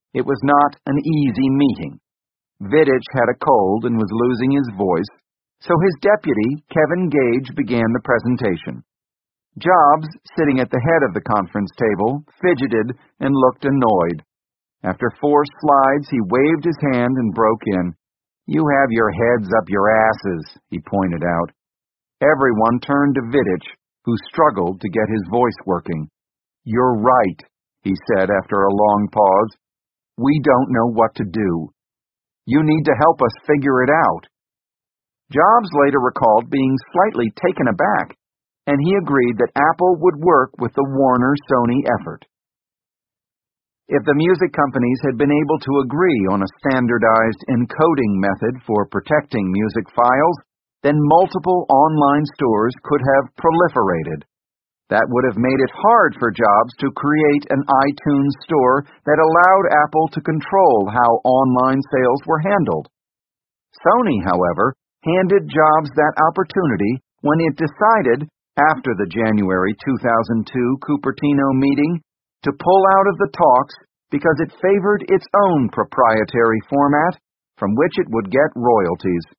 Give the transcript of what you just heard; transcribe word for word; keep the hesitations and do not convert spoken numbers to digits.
It was not an easy meeting. Vidic had a cold and was losing his voice, so his deputy, Kevin Gage, began the presentation. Jobs, sitting at the head of the conference table, fidgeted and looked annoyed. After four slides, he waved his hand and broke in. "You have your heads up your asses," he pointed out. Everyone turned to Vidic, who struggled to get his voice working. "You're right," he said after a long pause. "We don't know what to do. You need to help us figure it out." Jobs later recalled being slightly taken aback, and he agreed that Apple would work with the Warner-Sony effort. If the music companies had been able to agree on a standardized encoding method for protecting music files, then multiple online stores could have proliferated. That would have made it hard for Jobs to create an iTunes store that allowed Apple to control how online sales were handled. Sony, however, handed Jobs that opportunity when it decided, after the January two thousand two Cupertino meeting, to pull out of the talks because it favored its own proprietary format from which it would get royalties.